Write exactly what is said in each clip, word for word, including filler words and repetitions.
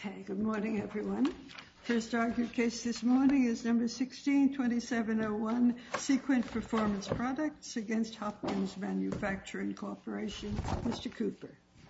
Okay, good morning, everyone. First argued case this morning is number sixteen twenty-seven oh one, Sequent Performance Products against Hopkins Manufacturing Corporation. Mister Cooper.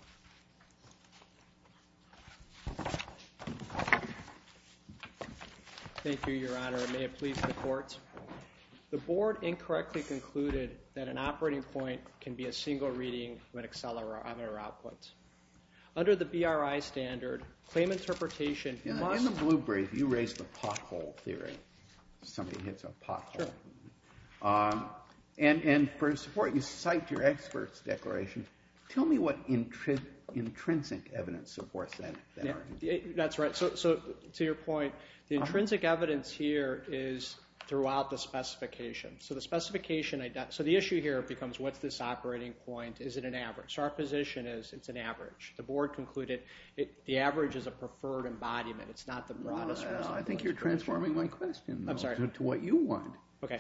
Thank you, Your Honor. May it please the Court. The Board incorrectly concluded that an operating point can be a single reading of an accelerometer output. Under the B R I standard, claim interpretation in, must... In the blue brief, you raised the pothole theory. Somebody hits a pothole. Sure. Um, and, and for support, you cite your expert's declaration. Tell me what intri intrinsic evidence supports that, that yeah, argument. That's right. So, so to your point, the intrinsic uh-huh. evidence here is throughout the specification. So the specification, so the issue here becomes, what's this operating point? Is it an average? So our position is it's an average. The Board concluded it, the average is a preferred embodiment. It's not the broadest. Well, I think you're transforming my question, though, I'm sorry. To, to what you want. Okay.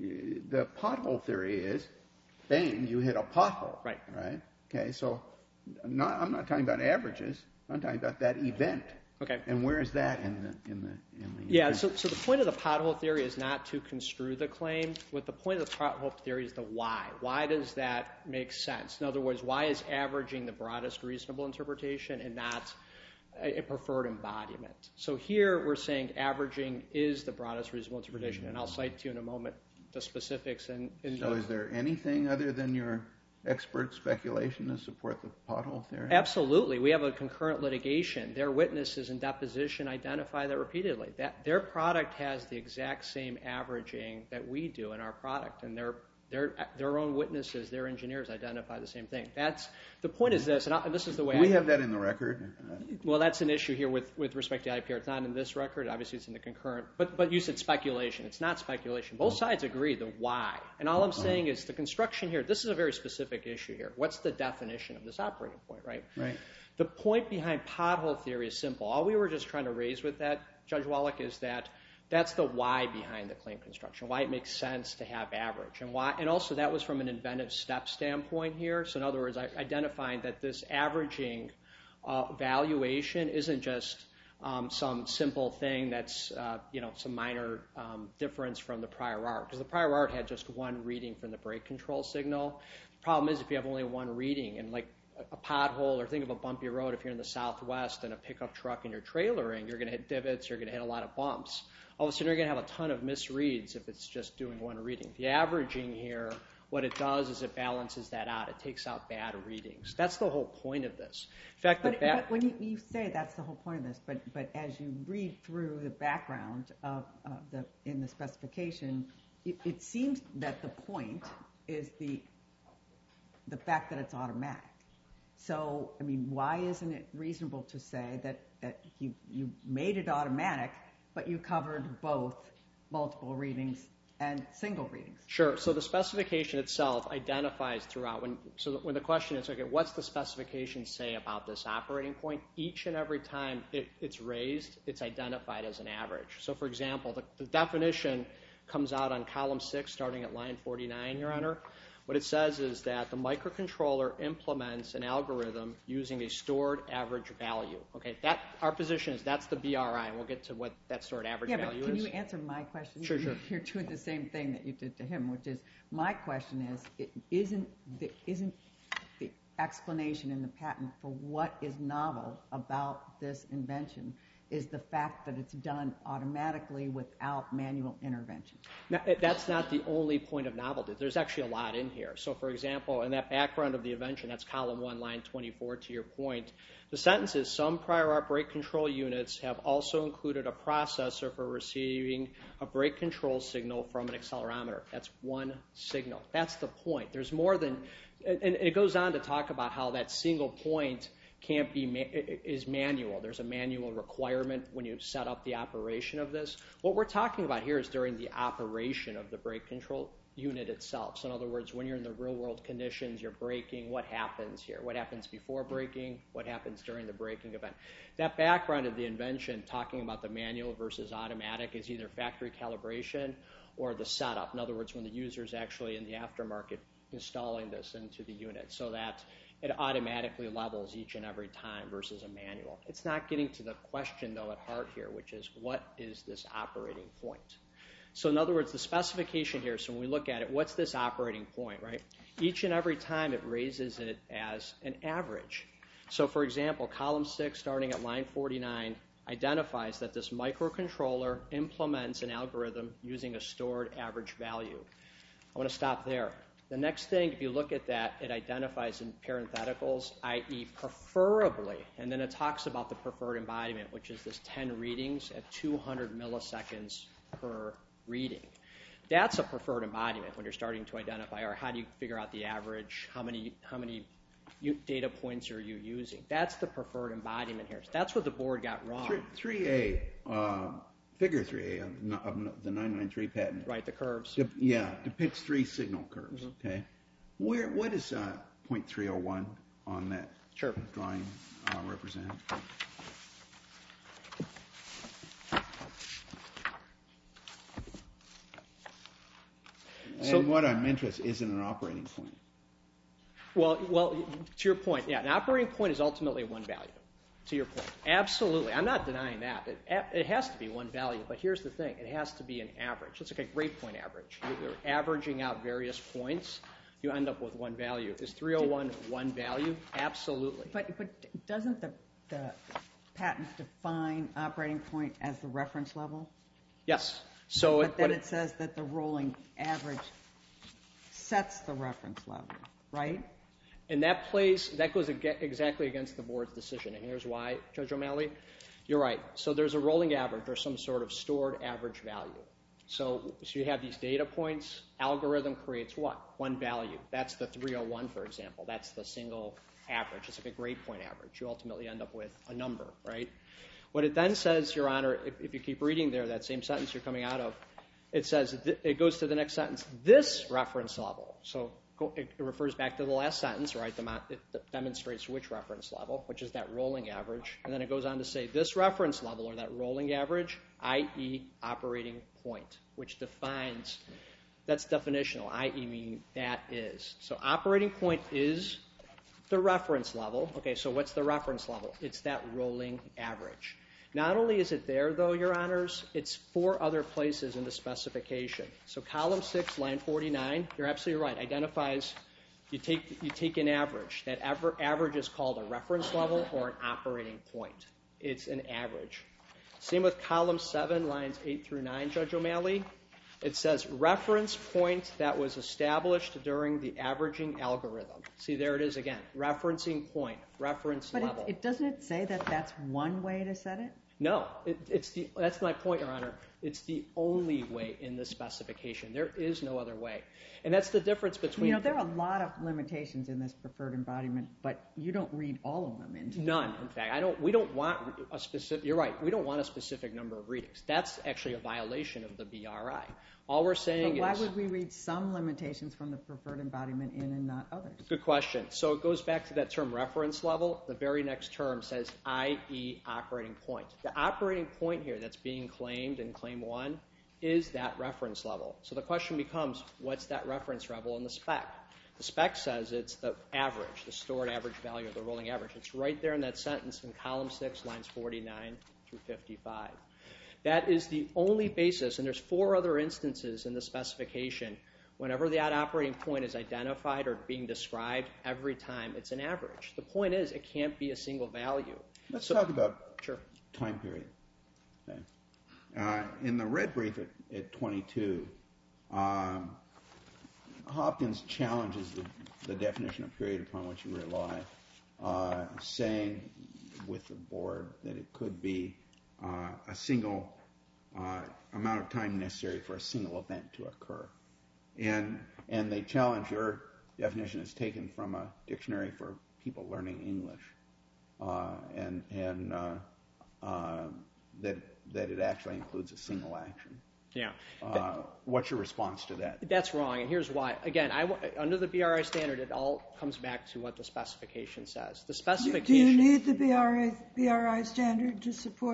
The pothole theory is, bang, you hit a pothole. Right. Right? Okay, so I'm not, I'm not talking about averages. I'm talking about that event. Okay. And where is that in the in the in the? Yeah. So, so the point of the pothole theory is not to construe the claim. What the point of the pothole theory is the why. Why does that make sense? In other words, why is averaging the broadest reasonable interpretation and not a, a preferred embodiment? So here we're saying averaging is the broadest reasonable interpretation, mm-hmm. and I'll cite to you in a moment the specifics. And so, the, is there anything other than your expert speculation to support the pothole theory? Absolutely. We have a concurrent litigation. Their witnesses in deposition identify that repeatedly. That their product has the exact same averaging that we do in our product, and their their their own witnesses, their engineers identify the same thing. That's the point. Is this, and, I, and this is the way. Do we I, have that in the record? Well, that's an issue here with with respect to I P R. It's not in this record. Obviously, it's in the concurrent. But but you said speculation. It's not speculation. Both sides agree the why. And all I'm saying is the construction here. This is a very specific issue here. What's the definition of this operating point? Right. Right. The point behind pothole theory is simple. All we were just trying to raise with that, Judge Wallach, is that that's the why behind the claim construction, why it makes sense to have average. And why, and also that was from an inventive step standpoint here. So in other words, identifying that this averaging uh, valuation isn't just um, some simple thing that's, uh, you know, some minor um, difference from the prior art. Because the prior art had just one reading from the brake control signal. The problem is if you have only one reading, and like a pothole, or think of a bumpy road if you're in the Southwest and a pickup truck and you're trailering, you're going to hit divots, you're going to hit a lot of bumps. All of a sudden you're going to have a ton of misreads if it's just doing one reading. The averaging here, what it does is it balances that out. It takes out bad readings. That's the whole point of this. In fact, but, the but when you, you say that's the whole point of this, but but as you read through the background of uh, the in the specification, it, it seems that the point is the the fact that it's automatic. So, I mean, why isn't it reasonable to say that, that you, you made it automatic, but you covered both multiple readings and single readings? Sure. So the specification itself identifies throughout. When, so when the question is, okay, what's the specification say about this operating point? Each and every time it, it's raised, it's identified as an average. So, for example, the, the definition comes out on column six, starting at line forty-nine, Your Honor. What it says is that the microcontroller implements an algorithm using a stored average value. Okay, that our position is that's the B R I, and we'll get to what that stored average yeah, value but can is. you answer my question? Sure, sure. You're doing the same thing that you did to him, which is my question is, it isn't the, isn't the explanation in the patent for what is novel about this invention is the fact that it's done automatically without manual intervention. Now, that's not the only point of novelty. There's actually a lot in here. So, for example, in that background of the invention, that's column one, line twenty-four, to your point, the sentence is, some prior art brake control units have also included a processor for receiving a brake control signal from an accelerometer. That's one signal. That's the point. There's more than, and, and it goes on to talk about how that single point can't be, is manual. There's a manual requirement when you set up the operation of this. What we're talking about here is during the operation of the brake control unit itself. So in other words, when you're in the real world conditions, you're braking, what happens here? What happens before braking? What happens during the braking event? That background of the invention, talking about the manual versus automatic, is either factory calibration or the setup. In other words, when the user's actually in the aftermarket installing this into the unit, so that it automatically levels each and every time versus a manual. It's not getting to the question, though, at heart here, which is what is this operating point? So in other words, the specification here, so when we look at it, what's this operating point, right? Each and every time it raises it as an average. So for example, column six, starting at line forty-nine, identifies that this microcontroller implements an algorithm using a stored average value. I want to stop there. The next thing, if you look at that, it identifies in parentheticals, that is preferably, and then it talks about the preferred embodiment, which is this ten readings at two hundred milliseconds per reading. That's a preferred embodiment when you're starting to identify, or how do you figure out the average, how many, how many data points are you using? That's the preferred embodiment here. So that's what the board got wrong. three A, uh, figure three A of the nine ninety-three patent. Right, the curves. De- yeah, depicts three signal curves, mm-hmm. Okay? Where, what is uh, point three oh one on that sure. drawing uh, represent? So, and what I'm interested in is an operating point. Well, well, to your point, yeah, an operating point is ultimately one value. To your point, absolutely. I'm not denying that. It, it has to be one value, but here's the thing. It has to be an average. It's like a grade point average. You're averaging out various points. You end up with one value. Is three oh one one value? Absolutely. But, but doesn't the, the patent define operating point as the reference level? Yes. So but it, then it, it says that the rolling average sets the reference level, right? And that plays, that goes exactly against the board's decision. And here's why, Judge O'Malley. You're right. So there's a rolling average or some sort of stored average value. So, so you have these data points. Algorithm creates what? One value. That's the three oh one, for example. That's the single average. It's like a grade point average. You ultimately end up with a number, right? What it then says, Your Honor, if, if you keep reading there, that same sentence you're coming out of, it says, it goes to the next sentence, this reference level. So it refers back to the last sentence, right? It demonstrates which reference level, which is that rolling average. And then it goes on to say this reference level, or that rolling average, that is operating point, which defines, that's definitional, that is meaning that is. So operating point is the reference level. Okay, so what's the reference level? It's that rolling average. Not only is it there, though, Your Honors, it's four other places in the specification. So column six, line forty-nine, you're absolutely right, identifies, you take, you take an average. That aver- average is called a reference level or an operating point. It's an average. Same with column seven, lines eight through nine, Judge O'Malley. It says reference point that was established during the averaging algorithm. See, there it is again, referencing point, reference but level. But it, it, doesn't it say that that's one way to set it? No, it, it's the, that's my point, Your Honor. It's the only way in the specification. There is no other way. And that's the difference between... You know, there are a lot of limitations in this preferred embodiment, but you don't read all of them into None, in fact. I don't. We don't want a specific... You're right. We don't want a specific number of readings. That's actually a violation of the B R I. All we're saying is... But why would we read some limitations from the preferred embodiment in and not others? Good question. So it goes back to that term reference level. The very next term says that is operating point. The operating point here that's being claimed in Claim one is that reference level. So the question becomes, what's that reference level in the spec? The spec says it's the average, the stored average value of the rolling average. It's right there in that sentence in column six, lines forty-nine through fifty-five. That is the only basis, and there's four other instances in the specification. Whenever that operating point is identified or being described, every time it's an average. The point is, it can't be a single value. Let's so, talk about sure. time period. Okay. Uh, in the red brief at, at twenty-two, um, Hopkins challenges the, the definition of period upon which you rely, uh, saying with the board that it could be uh, a single uh, amount of time necessary for a single event to occur. And and they challenge your definition is taken from a dictionary for people learning English, uh, and and uh, uh, that that it actually includes a single action. Yeah. Uh, what's your response to that? That's wrong, and here's why. Again, I, under the B R I standard, it all comes back to what the specification says. The specification. Do you need the B R I, B R I standard to support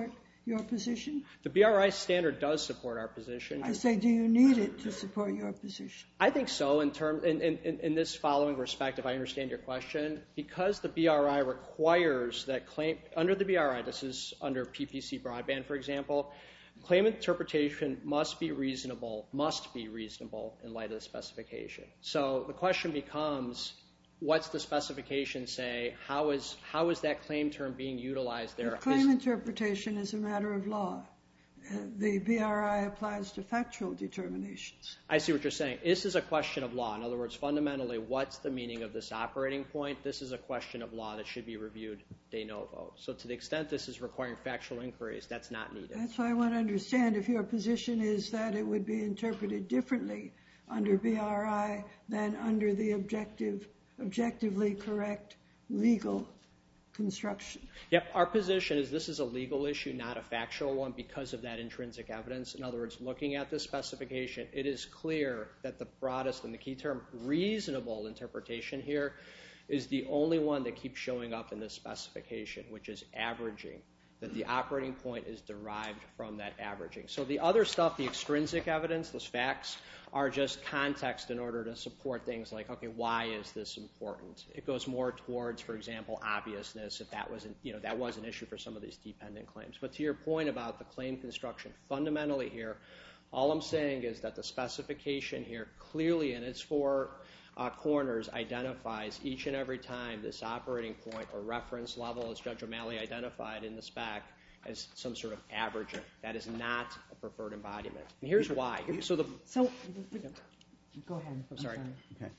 your position? The B R I standard does support our position. I say, do you need it to support your position? I think so in, term, in, in, in this following respect, if I understand your question. Because the B R I requires that claim, under the B R I, this is under P P C broadband, for example, claim interpretation must be reasonable, must be reasonable in light of the specification. So the question becomes, what's the specification say? How is, how is that claim term being utilized there? The claim interpretation is a matter of law. Uh, the B R I applies to factual determinations. I see what you're saying. This is a question of law. In other words, fundamentally, what's the meaning of this operating point? This is a question of law that should be reviewed de novo. So to the extent this is requiring factual inquiries, that's not needed. That's why I want to understand if your position is that it would be interpreted differently under B R I than under the objective, objectively correct legal construction. Yep, our position is this is a legal issue, not a factual one, because of that intrinsic evidence. In other words, looking at this specification, it is clear that the broadest and the key term reasonable interpretation here is the only one that keeps showing up in this specification, which is averaging, that the operating point is derived from that averaging. So the other stuff, the extrinsic evidence, those facts, are just context in order to support things like, okay, why is this important? It goes more towards, for example, obviousness, if that wasn't, you know, that was an issue for some of these dependent claims. But to your point about the claim construction, fundamentally here, all I'm saying is that the specification here clearly in its four uh, corners identifies each and every time this operating point or reference level, as Judge O'Malley identified in the spec, as some sort of averaging. That is not a preferred embodiment. And here's why. So the so go ahead. I'm sorry. Okay.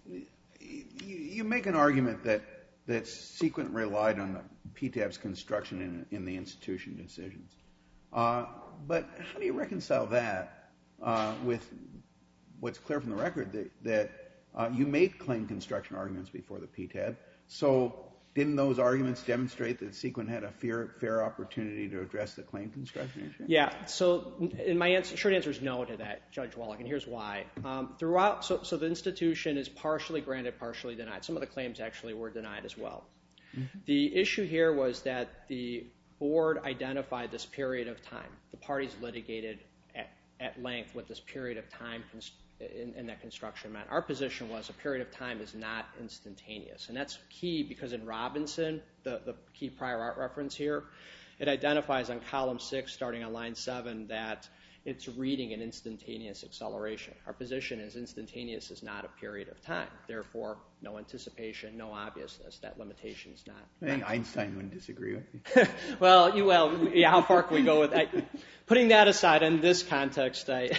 You, you make an argument that that Sequent relied on the P T A B's construction in, in the institution decisions. Uh, but how do you reconcile that uh, with what's clear from the record that, that uh, you made claim construction arguments before the P T A B? So didn't those arguments demonstrate that Sequent had a fair, fair opportunity to address the claim construction issue? Yeah, so in my answer, short answer is no to that, Judge Wallach, and here's why. Um, throughout, so, so the institution is partially granted, partially denied. Some of the claims actually were denied as well. Mm-hmm. The issue here was that the board identified this period of time. The parties litigated at, at length what this period of time in, in that construction meant. Our position was a period of time is not instantaneous. And that's key because in Robinson, the, the key prior art reference here, it identifies on column six, starting on line seven, that it's reading an instantaneous acceleration. Our position is instantaneous is not a period of time. Therefore, no anticipation, no obviousness. That limitation is not. I think Einstein would disagree with you. well, you, well, yeah, how far can we go with that? Putting that aside, in this context, I,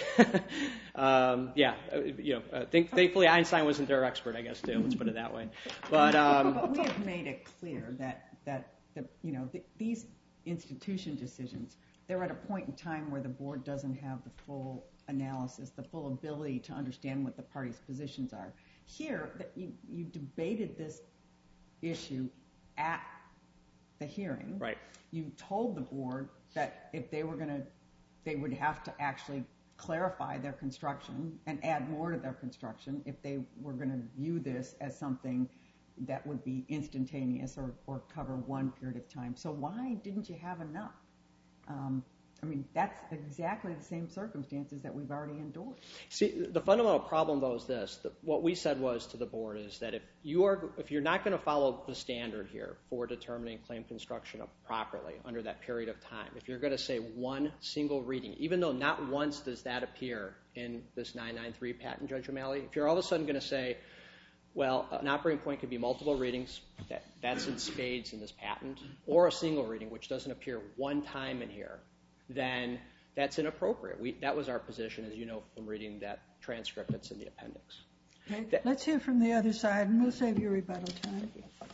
um, yeah, you know, uh, think, thankfully Einstein wasn't their expert, I guess, too. Let's put it that way. But, um, but we have made it clear that that the, you know the, these institution decisions, they're at a point in time where the board doesn't have the full analysis, the full ability to understand what the parties' positions are. Here, you, you debated this issue at the hearing. Right. You told the board that if they were going to, they would have to actually clarify their construction and add more to their construction if they were going to view this as something that would be instantaneous or, or cover one period of time. So why didn't you have enough? Um, I mean, that's exactly the same circumstances that we've already endured. See, the fundamental problem, though, is this. The, what we said was to the board is that if, you are, if you're not going to follow the standard here for determining claim construction properly under that period of time, if you're going to say one single reading, even though not once does that appear in this nine ninety-three patent, Judge O'Malley, if you're all of a sudden going to say, well, an operating point could be multiple readings, that, that's in spades in this patent, or a single reading, which doesn't appear one time in here, then that's inappropriate. We, that was our position, as you know from reading that transcript that's in the appendix. Okay. That, Let's hear from the other side, and we'll save you rebuttal time.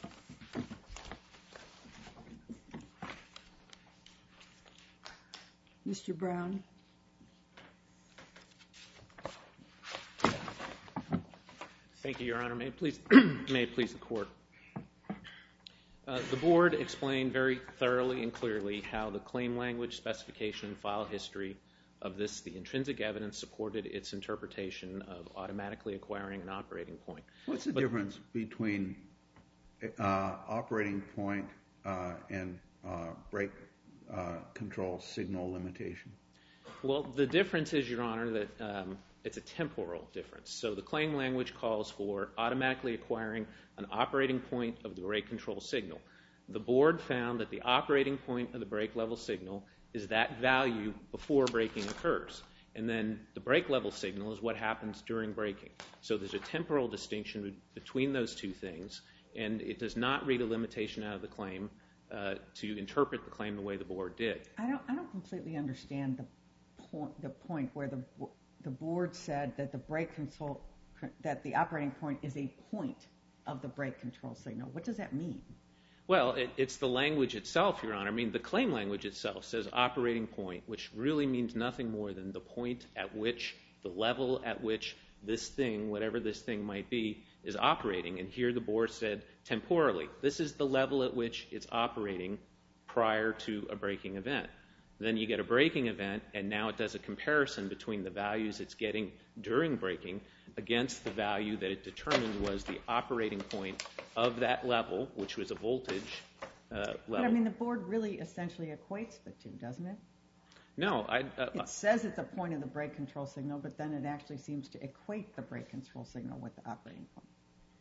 Mister Brown. Thank you, Your Honor. May it please, may it please the Court. Uh, the Board explained very thoroughly and clearly how the claim language, specification, and file history of this, the intrinsic evidence, supported its interpretation of automatically acquiring an operating point. What's the but, difference between uh, operating point uh, and uh, break uh, control signal limitation? Well, the difference is, Your Honor, that um, it's a temporal difference. So the claim language calls for automatically acquiring an operating point of the brake control signal. The board found that the operating point of the brake level signal is that value before braking occurs. And then the brake level signal is what happens during braking. So there's a temporal distinction between those two things, and it does not read a limitation out of the claim uh, to interpret the claim the way the board did. I don't, I don't completely understand the point, the point where the the board said that the brake control, that the operating point is a point of the brake control signal. What does that mean? Well, it, it's the language itself, Your Honor. I mean, the claim language itself says operating point, which really means nothing more than the point at which, the level at which this thing, whatever this thing might be, is operating. And here the board said temporally. This is the level at which it's operating prior to a braking event. Then you get a braking event, and now it does a comparison between the values it's getting during braking against the value that it determined was the operating point of that level, which was a voltage uh, level. But I mean, the board really essentially equates the two, doesn't it? No. I, uh, it says it's a point of the brake control signal, but then it actually seems to equate the brake control signal with the operating point.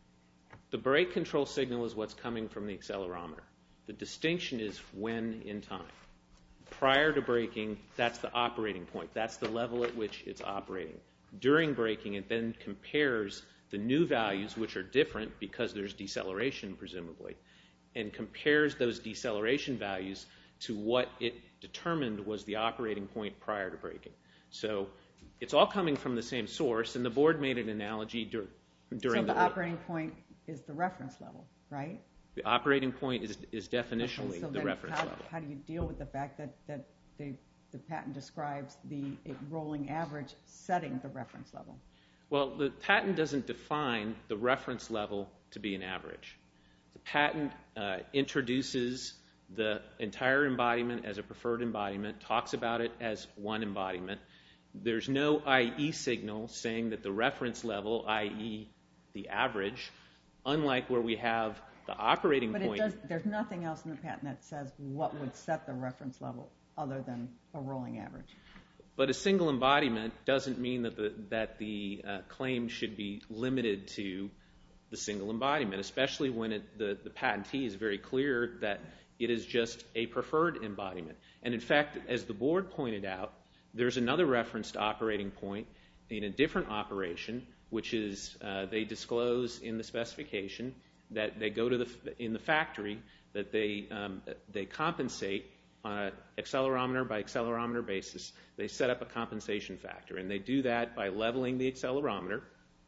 The brake control signal is what's coming from the accelerometer. The distinction is when in time. Prior to braking, that's the operating point. That's the level at which it's operating. During braking, it then compares the new values, which are different because there's deceleration, presumably, and compares those deceleration values to what it determined was the operating point prior to braking. So it's all coming from the same source, and the board made an analogy dur- during the... So the operating point is the reference level, right? The operating point is, is definitionally okay, so the reference how, level. How do you deal with the fact that, that the, the patent describes the rolling average setting the reference level? Well, the patent doesn't define the reference level to be an average. The patent uh, introduces the entire embodiment as a preferred embodiment, talks about it as one embodiment. There's no I E signal saying that the reference level, that is the average, unlike where we have the operating but point. But there's nothing else in the patent that says what would set the reference level other than a rolling average. But a single embodiment doesn't mean that the, that the uh, claim should be limited to the single embodiment, especially when it, the, the patentee is very clear that it is just a preferred embodiment. And in fact, as the board pointed out, there's another reference to operating point in a different operation, which is uh, they disclose in the specification that they go to the in the factory that they um, they compensate on an accelerometer by accelerometer basis. They set up a compensation factor, and they do that by leveling the accelerometer.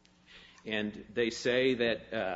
And they say that uh,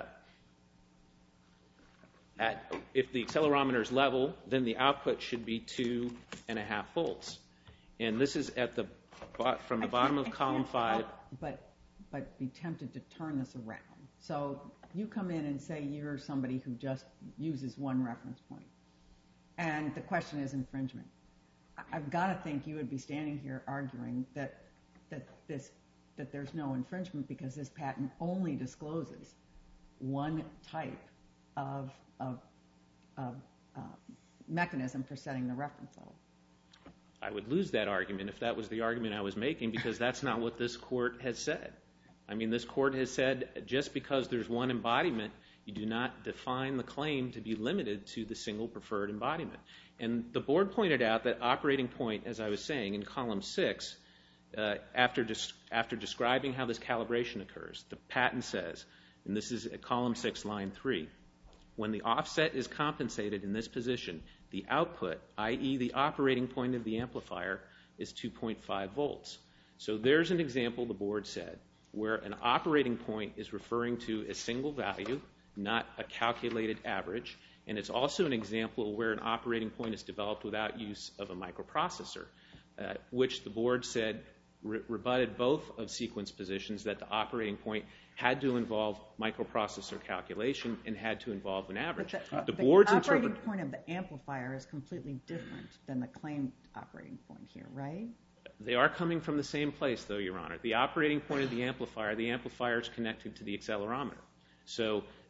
at, if the accelerometer is level, then the output should be two and a half volts. And this is at the from the bottom of column five. But but be tempted to turn this around. So you come in and say you're somebody who just uses one reference point, and the question is infringement. I've got to think you would be standing here arguing that that this that there's no infringement because this patent only discloses one type of of, of uh, mechanism for setting the reference level. I would lose that argument if that was the argument I was making, because that's not what this court has said. I mean, this court has said just because there's one embodiment, you do not define the claim to be limited to the single preferred embodiment. And the board pointed out that operating point, as I was saying, in column six, uh, after, des- after describing how this calibration occurs, the patent says, and this is at column six, line three, when the offset is compensated in this position, the output, that is the operating point of the amplifier, is two point five volts. So there's an example, the board said, where an operating point is referring to a single value, not a calculated average, and it's also an example where an operating point is developed without use of a microprocessor, uh, which the board said re- rebutted both of sequence positions, that the operating point had to involve microprocessor calculation and had to involve an average. But the, the, the board's operating interpret- point of the amplifier is completely different than the claimed operating point here, right? They are coming from the same place, though, Your Honor. The operating point of the amplifier, the amplifier is connected to the accelerometer. So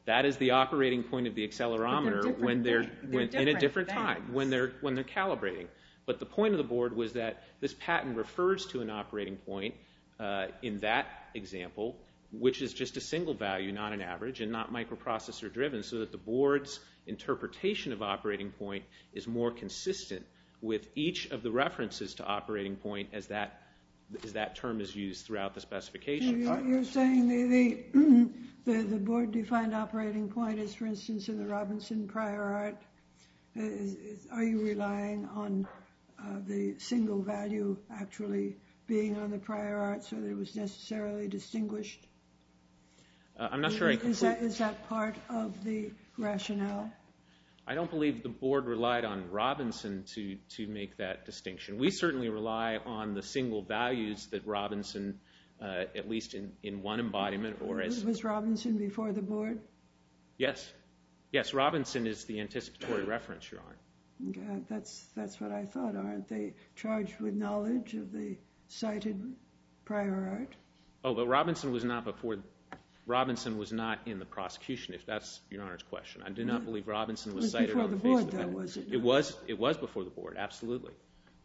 That is the operating point of the accelerometer when they're, when, in a different time, when they're, when they're calibrating. But the point of the board was that this patent refers to an operating point uh, in that example, which is just a single value, not an average, and not microprocessor driven, so that the board's interpretation of operating point is more consistent with each of the references to operating point as that as that term is used throughout the specification. You're, you're saying the, the, the, the board defined operating point as, for instance, in the Robinson prior art. Is, is, are you relying on uh, the single value actually being on the prior art so that it was necessarily distinguished? Uh, I'm not sure I is that, is that part of the rationale? I don't believe the board relied on Robinson to, to make that distinction. We certainly rely on the single values that Robinson, uh, at least in, in one embodiment, or as... Was Robinson before the board? Yes. Yes, Robinson is the anticipatory reference, Your Honor. Okay, that's, that's what I thought. Aren't they charged with knowledge of the cited prior art? Oh, but Robinson was not before... Robinson was not in the prosecution, if that's Your Honor's question. I do not believe Robinson was, was cited on the, the face board, of the board. Was it, it was It was before the board, absolutely.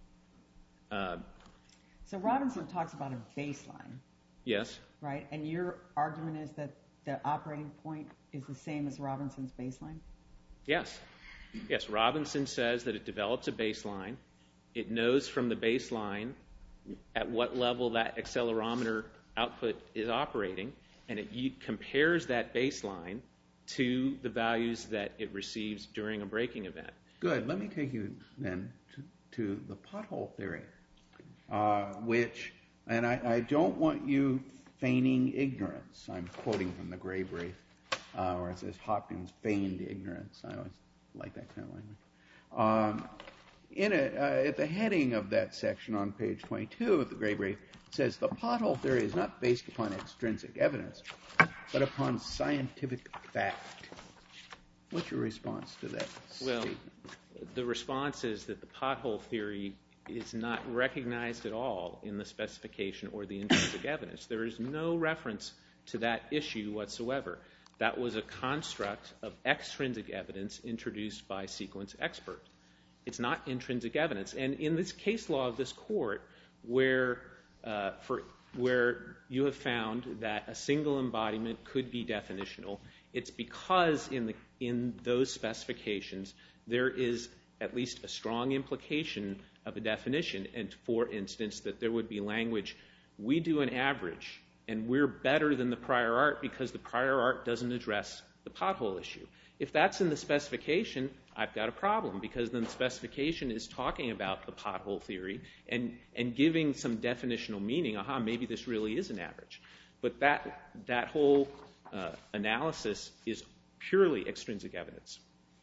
Uh, so Robinson talks about a baseline. Yes. Right? And your argument is that the operating point is the same as Robinson's baseline? Yes. Yes, Robinson says that it develops a baseline. It knows from the baseline at what level that accelerometer output is operating, and it compares that baseline to the values that it receives during a braking event. Good. Let me take you then to, to the pothole theory, uh, which, and I, I don't want you feigning ignorance. I'm quoting from the Gray brief, uh, where it says Hopkins feigned ignorance. I always like that kind of language. Um, in it, uh, at the heading of that section on page twenty-two of the Gray brief, it says the pothole theory is not based upon extrinsic evidence, but upon scientific fact. What's your response to that well, statement? The response is that the pothole theory is not recognized at all in the specification or the intrinsic evidence. There is no reference to that issue whatsoever. That was a construct of extrinsic evidence introduced by Sequence Expert. It's not intrinsic evidence. And in this case law of this court, where Uh, for where you have found that a single embodiment could be definitional, it's because in the in those specifications there is at least a strong implication of a definition, and for instance that there would be language, we do an average and we're better than the prior art because the prior art doesn't address the pothole issue. If that's in the specification, I've got a problem, because then the specification is talking about the pothole theory and, and giving some definitional meaning. Aha, maybe this really is an average. But that, that whole uh, analysis is purely extrinsic evidence.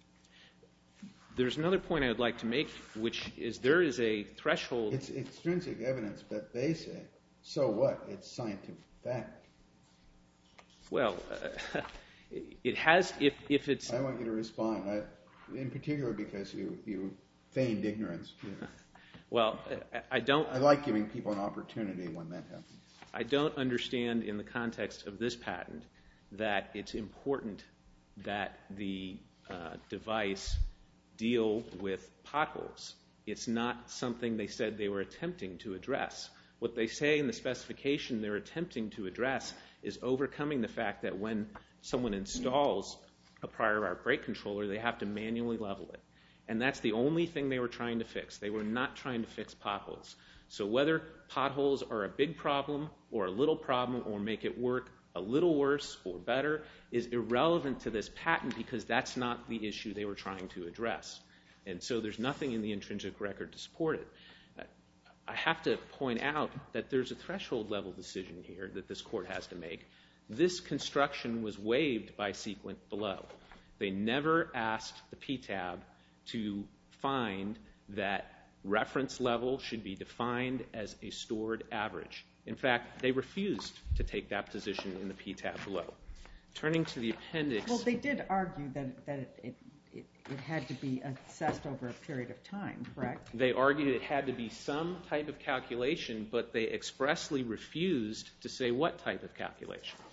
There's another point I would like to make, which is there is a threshold. It's extrinsic evidence, but they say, so what? It's scientific fact. Well, uh, it has, if, if it's... I want you to respond, I, in particular because you, you feigned ignorance. Well, I don't... I like giving people an opportunity when that happens. I don't understand in the context of this patent that it's important that the uh, device deal with potholes. It's not something they said they were attempting to address. What they say in the specification they're attempting to address is overcoming the fact that when someone installs a prior art brake controller, they have to manually level it. And that's the only thing they were trying to fix. They were not trying to fix potholes. So whether potholes are a big problem or a little problem or make it work a little worse or better is irrelevant to this patent, because that's not the issue they were trying to address. And so there's nothing in the intrinsic record to support it. I have to point out that there's a threshold level decision here that this court has to make. This construction was waived by Sequent below. They never asked the P T A B to find that reference level should be defined as a stored average. In fact, they refused to take that position in the P T A B below. Turning to the appendix... Well, they did argue that, that it, it, it had to be assessed over a period of time, correct? They argued it had to be some type of calculation, but they expressly refused to say what type of calculation.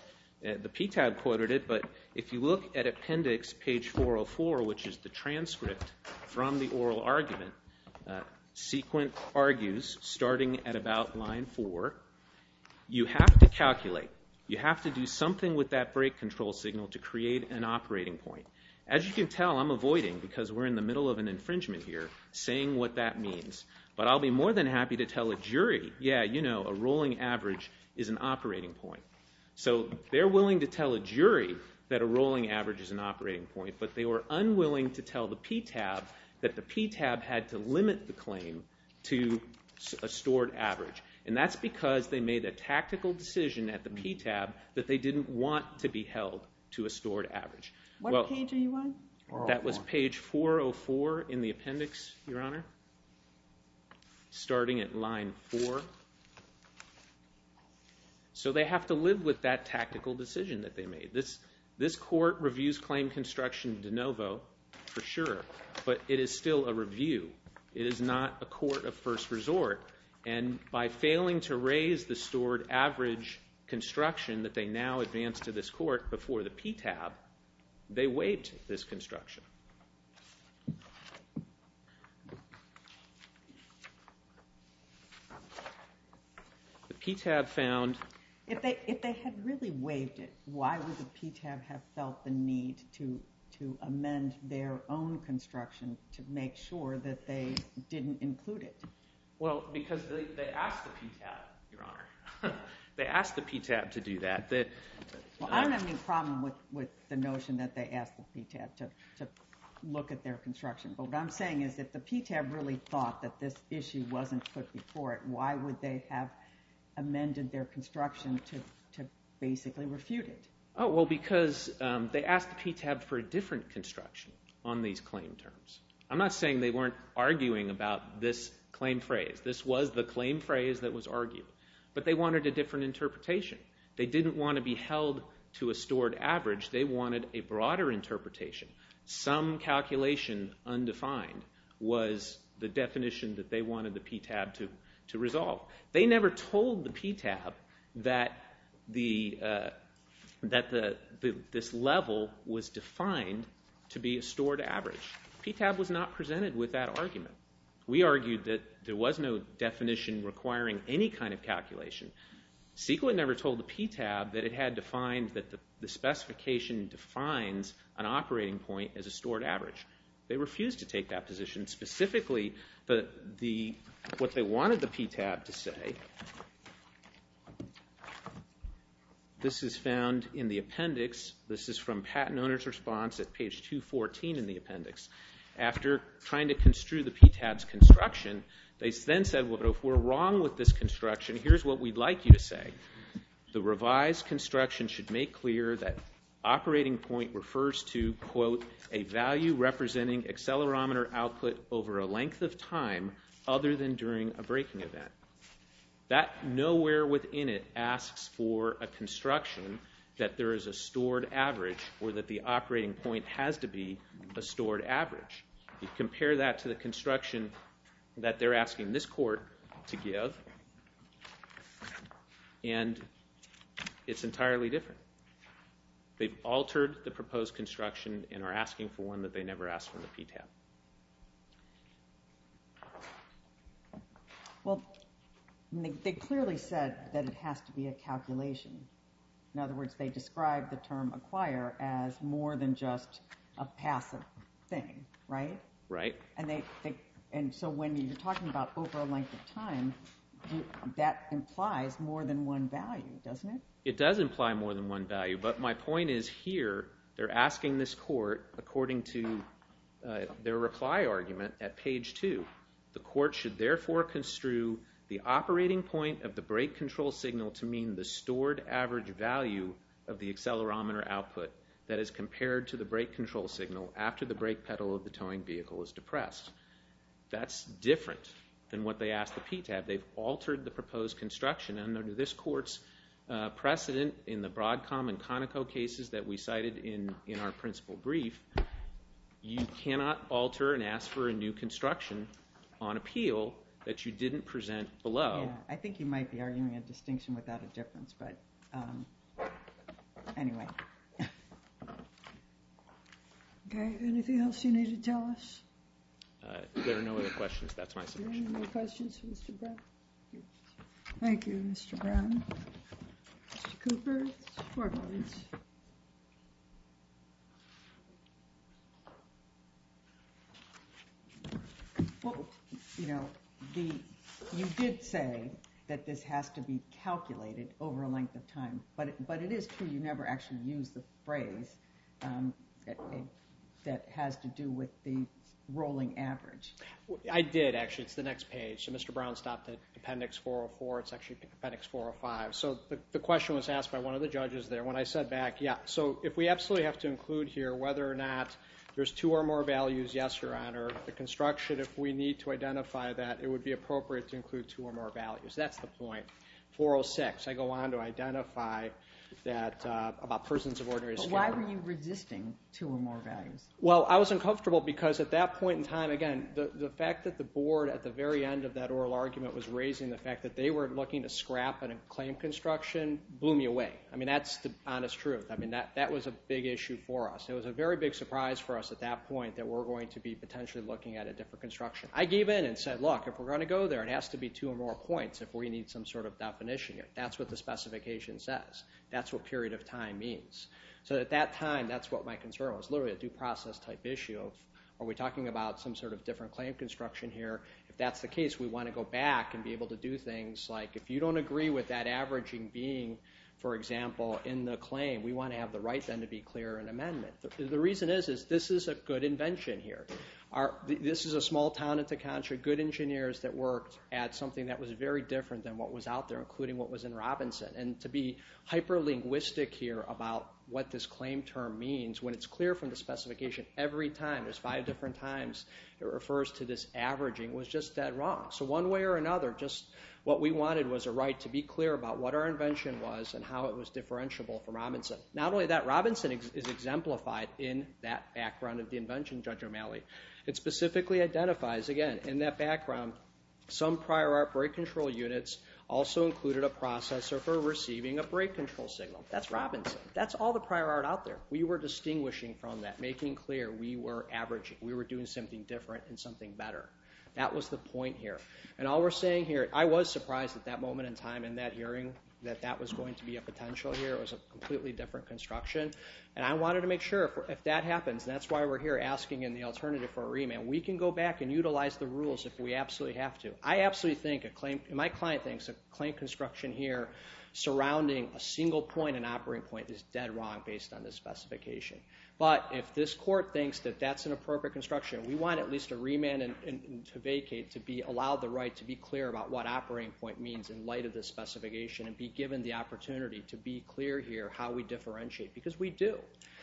Uh, the P T A B quoted it, but if you look at appendix page four oh four, which is the transcript from the oral argument, uh, Sequent argues, starting at about line four, you have to calculate. You have to do something with that brake control signal to create an operating point. As you can tell, I'm avoiding, because we're in the middle of an infringement here, saying what that means. But I'll be more than happy to tell a jury, yeah, you know, a rolling average is an operating point. So they're willing to tell a jury that a rolling average is an operating point, but they were unwilling to tell the P T A B that the P T A B had to limit the claim to a stored average. And that's because they made a tactical decision at the P T A B that they didn't want to be held to a stored average. What well, page are you on? That was page four oh four in the appendix, Your Honor, starting at line four. So they have to live with that tactical decision that they made. This, this court reviews claim construction de novo, for sure, but it is still a review. It is not a court of first resort. And by failing to raise the stored average construction that they now advance to this court before the P T A B, they waived this construction. The P T A B found... If they, if they had really waived it, why would the P T A B have felt the need to, to amend their own construction to make sure that they didn't include it? Well, because they, they asked the P T A B, Your Honor. They asked the P T A B to do that. The, well, I don't have any problem with, with the notion that they asked the P T A B to, to look at their construction. But what I'm saying is if the P T A B really thought that this issue wasn't put before it, why would they have amended their construction to, to basically refute it? Oh, well, because um, they asked the P T A B for a different construction on these claim terms. I'm not saying they weren't arguing about this claim phrase. This was the claim phrase that was argued. But they wanted a different interpretation. They didn't want to be held to a stored average. They wanted a broader interpretation. Some calculation undefined was the definition that they wanted the P T A B to, to resolve. They never told the P T A B that the uh, that the, the this level was defined to be a stored average. P T A B was not presented with that argument. We argued that there was no definition requiring any kind of calculation. Sequent never told the P T A B that it had defined that the, the specification defines an operating point as a stored average. They refused to take that position. Specifically, the, the, what they wanted the P T A B to say, this is found in the appendix. This is from Patent Owner's Response at page two fourteen in the appendix. After trying to construe the P T A B's construction, they then said, well, if we're wrong with this construction, here's what we'd like you to say. The revised construction should make clear that operating point refers to, quote, a value representing accelerometer output over a length of time other than during a braking event. That nowhere within it asks for a construction that there is a stored average or that the operating point has to be a stored average. You compare that to the construction that they're asking this court to give, and it's entirely different. They've altered the proposed construction and are asking for one that they never asked from the P T A B. Well, they, they clearly said that it has to be a calculation. In other words, they describe the term acquire as more than just a passive thing, right? Right. And they, they and so when you're talking about over a length of time, do, that implies more than one value, doesn't it? It does imply more than one value, but my point is here, they're asking this court, according to uh, their reply argument at page two, the court should therefore construe the operating point of the brake control signal to mean the stored average value of the accelerometer output that is compared to the brake control signal after the brake pedal of the towing vehicle is depressed. That's different than what they asked the P T A B. They've altered the proposed construction, and under this court's uh, precedent in the Broadcom and Conoco cases that we cited in, in our principal brief, you cannot alter and ask for a new construction on appeal that you didn't present below. Yeah, I think you might be arguing a distinction without a difference, but um, anyway. Okay, anything else you need to tell us? Uh, there are no other questions. That's my submission. Any more questions for Mister Brown? Thank you, Mister Brown. Mister Cooper, four minutes. Well, you know, the you did say that this has to be calculated over a length of time, but it, but it is true you never actually use the phrase um, that, that has to do with the rolling average. I did, actually. It's the next page. So Mister Brown stopped at Appendix four oh four. It's actually Appendix four oh five. So the, the question was asked by one of the judges there. When I said back, yeah, so if we absolutely have to include here whether or not there's two or more values, yes, Your Honor. The construction, if we need to identify that, it would be appropriate to include two or more values. That's the point. four oh six, I go on to identify that uh, about persons of ordinary But skill. why were you resisting two or more values? Well, I was uncomfortable because at that point in time, again, the, the fact that the board at the very end of that oral argument was raising the fact that they were looking to scrap a claim construction blew me away. I mean, that's the honest truth. I mean, that, that was a big issue for us. It was a very big surprise for us at that point that we're going to be potentially looking at a different construction. I gave in and said, look, if we're going to go there, it has to be two or more points if we need some sort of definition here. That's what the specification says. That's what period of time means. So at that time, that's what my concern was, literally a due process type issue of, are we talking about some sort of different claim construction here? If that's the case, we want to go back and be able to do things like, if you don't agree with that averaging being, for example, in the claim, we want to have the right then to be clear in amendment. The, the reason is, is this is a good invention here. Our, this is a small town in Tecontra, good engineers that worked at something that was very different than what was out there, including what was in Robinson. And to be hyper-linguistic here about what this claim term means, when it's clear from the specification every time, there's five different times it refers to this averaging, was just dead wrong. So one way or another, just what we wanted was a right to be clear about what our invention was and how it was differentiable from Robinson. Not only that, Robinson ex- is exemplified in that background of the invention, Judge O'Malley. It specifically identifies, again, in that background, some prior art brake control units also included a processor for receiving a brake control signal. That's Robinson. That's all the prior art out there. We were distinguishing from that, making clear we were averaging. We were doing something different and something better. That was the point here. And all we're saying here, I was surprised at that moment in time in that hearing that that was going to be a potential here. It was a completely different construction. And I wanted to make sure if, if that happens, and that's why we're here asking in the alternative for a remand, we can go back and utilize the rules if we absolutely have to. I absolutely think a claim, my client thinks a claim construction here surrounding a single point and operating point is dead wrong based on this specification. But if this court thinks that that's an appropriate construction, we want at least a remand and, and, and to vacate to be allowed the right to be clear about what operating point means in light of this specification and be given the opportunity to be clear here how we differentiate, because we do.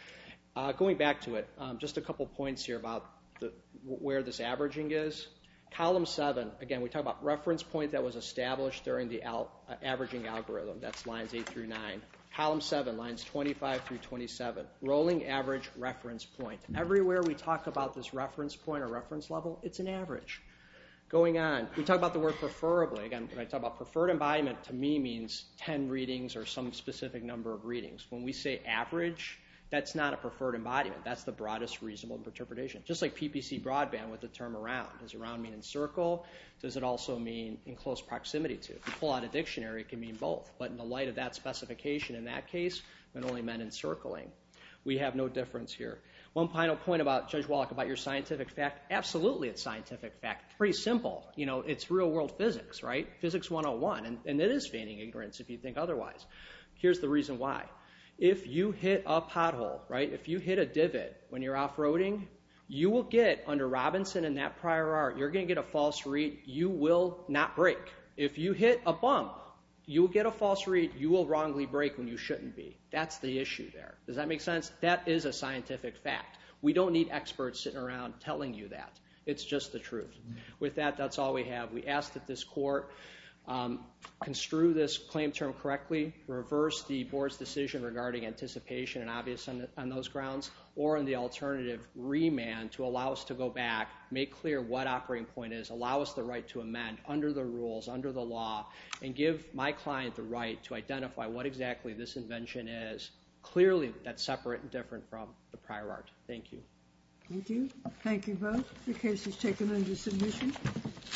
Uh, going back to it, um, just a couple points here about the, where this averaging is. Column seven, again, we talk about reference point that was established during the al- uh, averaging algorithm. That's lines eight through nine. Column seven, lines twenty-five through twenty-seven. Rolling average reference point. Everywhere we talk about this reference point or reference level, it's an average. Going on, we talk about the word preferably. Again, when I talk about preferred embodiment, to me means ten readings or some specific number of readings. When we say average, that's not a preferred embodiment. That's the broadest reasonable interpretation. Just like P P C broadband with the term around. Does around mean in circle? Does it also mean in close proximity to? If you pull out a dictionary, it can mean both. But in the light of that specification in that case, it only meant encircling. We have no difference here. One final point about, Judge Wallach, about your scientific fact. Absolutely, it's scientific fact. It's pretty simple. You know, it's real-world physics, right? Physics one oh one, and, and it is feigning ignorance if you think otherwise. Here's the reason why. If you hit a pothole, right, if you hit a divot when you're off-roading, you will get, under Robinson and that prior art, you're going to get a false read. You will not brake. If you hit a bump, you will get a false read. You will wrongly brake when you shouldn't be. That's the issue there. Does that make sense? That is a scientific fact. We don't need experts sitting around telling you that. It's just the truth. With that, that's all we have. We ask that this court Um, construe this claim term correctly, reverse the board's decision regarding anticipation and obvious on, the, on those grounds, or in the alternative, remand to allow us to go back, make clear what operating point is, allow us the right to amend under the rules, under the law, and give my client the right to identify what exactly this invention is Clearly, that's separate and different from the prior art. Thank you. Thank you. Thank you both. The case is taken under submission.